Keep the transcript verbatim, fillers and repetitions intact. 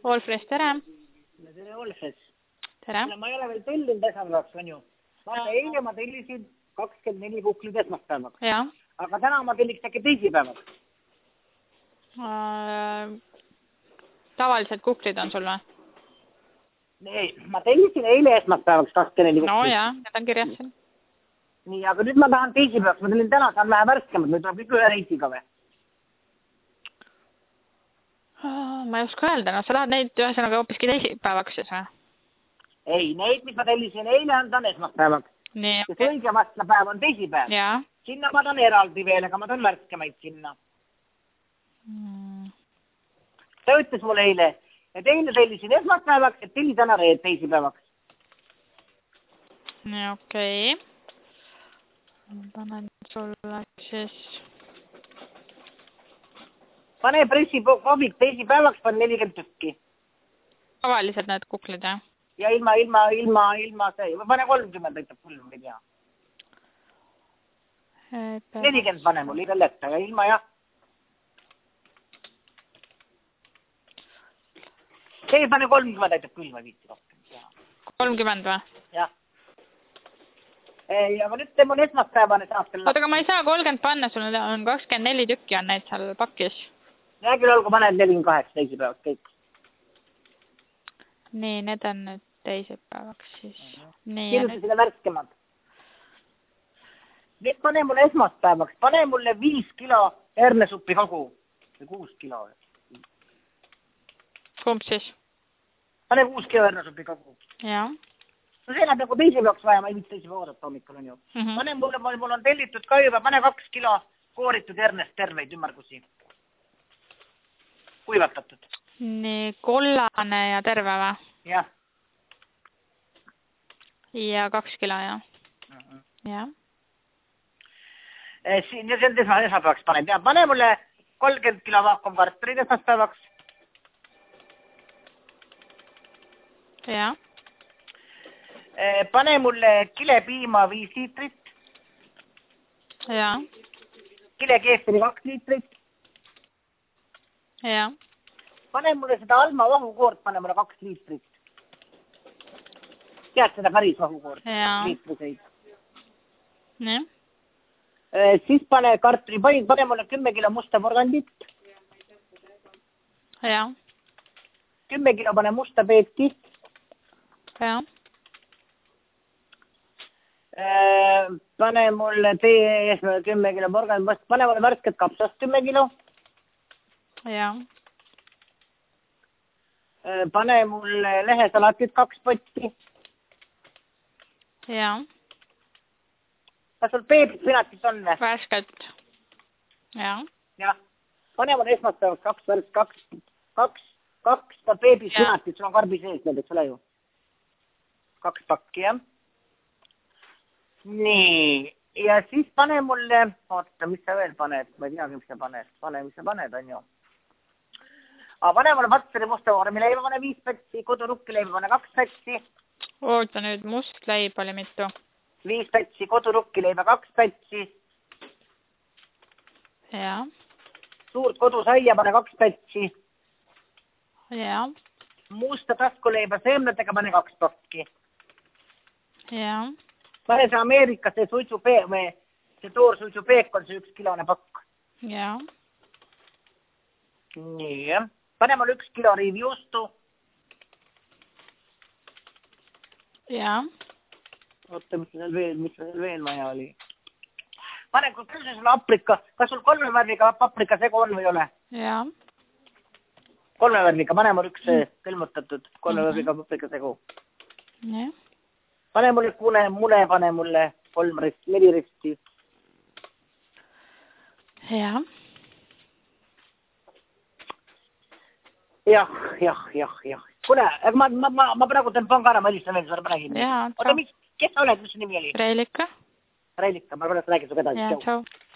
Wolfres, tere. Tere, Wolfres. Tere. Ma ei ole veel tellinud esmaspäevaks, on ju. Vaata, eile ma tellisin kakskümmend neli kuklid esmaspäevaks. Ja. Aga täna ma telliks äkki teisipäevaks. Äh, tavaliselt kuklid on sul või? Ei, ma tellisin eile esmaspäevaks kakskümmend neli kuklid. No jaa, need on kirjas siin. Nii, aga nüüd ma tahan teisipäevaks. Ma tellin täna, saan vähe värskemad. Nüüd tuleb kõik ühe reisiga või? Ma ei oska öelda, no sa lähed neid ühesõnaga hoopiski teisipäevaks siis või? Ei, neid, mis ma tellisin eile, on ta esmaspäevaks. Nii, okay. Sest õige vastapäev on teisipäev. Jaa. Sinna ma tahan eraldi veel, aga ma tahan värskemaid sinna. Hmm. Ta ütles mulle eile, et eile tellisin esmaspäevaks, et telli täna reed teisipäevaks. Nii, okei. Okay. Panen sulle siis... Pane pressikoobik teisipäevaks, pan nelikümmend tükki. Tavaliselt need kuklid, jah? Ja ilma, ilma, ilma, ilma see. Või pane kolmkümmend aitab küll, ma ei tea. nelikümmend pane mul igal ette, ja ilma jah. See pane kolmkümmend aitab küll, ma ei viitsi rohkem. kolmkümmend või? Jah. Ei, aga nüüd te mul esmaspäevane saastel. Oota, aga ma ei saa kolmkümmend panna, sul on kakskümmend neli tükki on neid seal pakis. Ja küll olgu paned nelikümmend kaheksa teisipäevaks kõik. Nii, need on nüüd teisipäevaks siis. Kirjuta sinna värskemad. Nüüd pane mulle esmaspäevaks, pane mulle viis kilo hernesuppi kogu. Või kuus kilo. Kumb siis? Pane kuus kilo hernesuppi kogu. Jaa. No see läheb nagu teisipäevaks vaja, ma ei viit teisipäeva oodata hommikul on ju. Mm -hmm. Pane mulle, mul on tellitud ka juba, pane kaks kilo kooritud hernest terveid ümmargusi. Kuivatatud. Nii, kollane ja terve või? Jah. Ja kaks kilo, jah? Mm -hmm. Jah. Eh, siin, ja see on esmaspäevaks paned. Ja pane mulle kolmkümmend kilo vaakumkartulid esmaspäevaks. Jah. Eh, pane mulle kilepiima viis liitrit. Jaa. Kile keefiri kaks liitrit. Jaa. Pane mulle seda Alma vahukoort, pane mulle kaks liitrit. Tead seda päris vahukoort? Jaa. Liitriseid. Nii. Eh, siis pane kartuli, pane mulle kümme kilo musta porgandit. Jaa. kümme kilo pane musta peeti. Jaa. Pane mulle tee eesmärk kümme kilo porgand, pane mulle värsket kapsast kümme kilo. Jaa. Pane mulle lehesalatit kaks potti. Jaa. Kas sul peebispinatit on või? Värsket. Jaa. Jah. Pane mulle esmaspäevaks kaks värsk, kaks, kaks, kaks peebispinatit, sul on karbi sees need, eks ole ju. Kaks pakki, jah. Nii, ja siis pane mulle, oota, mis sa veel paned, ma ei teagi, mis sa paned, pane, mis sa paned, on ju. Aga pane mulle patseri musta vormileiba, pane viis pätsi, kodurukkileiba, pane kaks pätsi. Oota nüüd, must leib oli mitu. Viis pätsi, kodurukkileiba, kaks pätsi. Jaa. Suurt kodusaia, pane kaks pätsi. Jaa. Musta taskuleiba seemnetega, pane kaks pakki. Jaa. Pane see Ameerika, see suitsupeek, see toorsuitsupeek on see üks kilone pakk. Jaa. Nii, pane mulle üks kilo riivijuustu. Jaa. Oota, mis seal veel, mis seal veel vaja oli? Pane, kui küll sul paprika, kas sul kolme värviga paprika segu on või ole? Jaa. Kolme värviga, pane mul üks külmutatud kolme värviga paprika segu. Nii. Pane mulle kune, mune, pane mulle kolm risti, neli risti. Jaa. Jah, jah, jah, jah. Kule, ma, ma, ma, ma praegu teen pangana, ma helistan veel, sa räägin. Jaa, Oota, mis, kes sa oled, mis su nimi oli? Reilika. Reilika, ma pärast räägin su kedagi. Jaa, tšau.